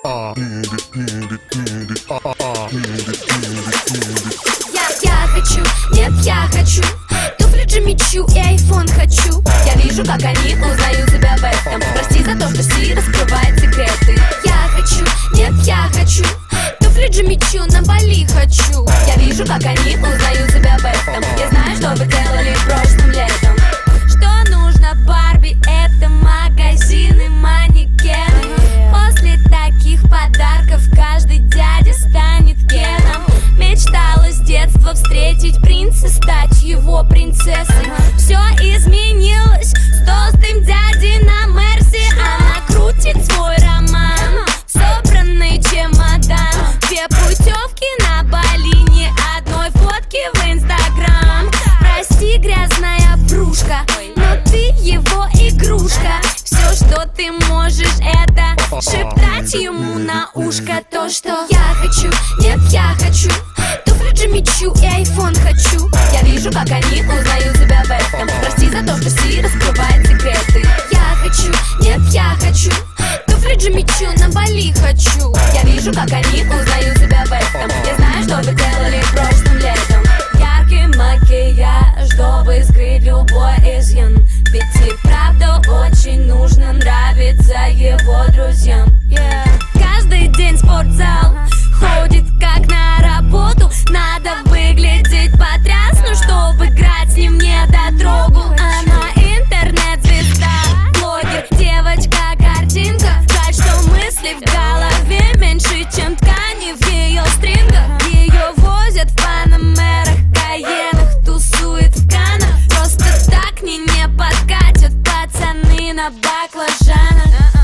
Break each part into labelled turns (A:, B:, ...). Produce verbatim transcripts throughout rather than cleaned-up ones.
A: Я хочу, нет, я хочу туфли Джимми Чу и айфон хочу. Я вижу, как они узнают себя в этом. Прости за то, что Си раскрывает секреты. Я хочу, нет, я хочу туфли Джимми Чу на Бали хочу. Я вижу, как они узнают себя в этом. Я знаю, что вы делали прошлым летом. Что нужно Барби, это магазины, манекены. После таких подарков каждый дядя станет Кеном. Мечтала с детства встретить принца, стать его принцессой. Все изменилось с толстым дядей на Мерси. Она крутит свой роман, собранный чемодан. Две путевки на Бали, ни одной фотки в Инстаграм. Прости, грязная врушка, но ты его игрушка. Все, что ты можешь, это шептать ему на ушко то, что я хочу, нет, я хочу туфли Джимми Чу и айфон хочу. Я вижу, как они узнают себя в этом. Прости за то, что Си раскрывает секреты. Я хочу, нет, я хочу туфли Джимми Чу на Бали хочу. Я вижу, как они узнают себя в этом. Я знаю, что вы делали прошлым летом. Яркий макияж, чтобы скрыть любой изъян. Ведь и правда очень нужно нравиться его друзьям. Yeah. Каждый день в спортзал ходит как на работу. Надо выглядеть потрясно, чтобы играть с ним не дотрогу. Она интернет-звезда, блогер, девочка-картинка. Жаль, что мысли в голове меньше, чем ткани в ее стрингах. Ее возят в панамерах, каенах, тусует в канах. Просто так к ней не подкатят пацаны на баклажанах.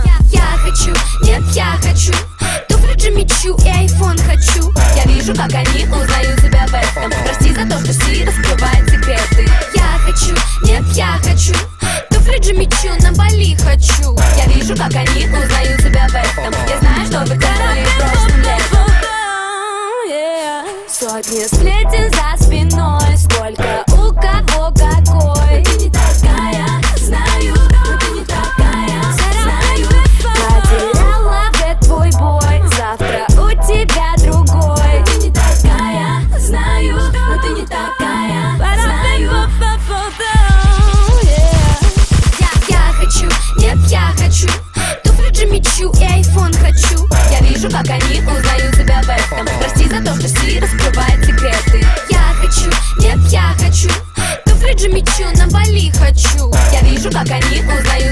A: Я хочу, нет, я хочу туфли Джимми Чу и айфон хочу. Я вижу, как они узнают себя в этом. Прости за то, что Си раскрывает секреты. Я хочу, нет, я хочу туфли Джимми Чу на Бали хочу. Я вижу, как они узнают себя в этом. Я знаю, что вы делали прошлым летом. Сотни сплетен за спиной, сколько у кого какой. Ты не такая, знаю, но ты не такая, знаю. Потеряла в твой бой, завтра у тебя другой. Ты не такая, знаю, но ты не такая, знаю. Я, я хочу, нет, я хочу туфли Джимми Чу и айфон хочу. Я вижу, как они узнают себя в этом. Прости за то, что Си раскрывает секреты. Я хочу, нет, я хочу туфли Джимми Чу на Бали хочу. Я вижу, как они узнают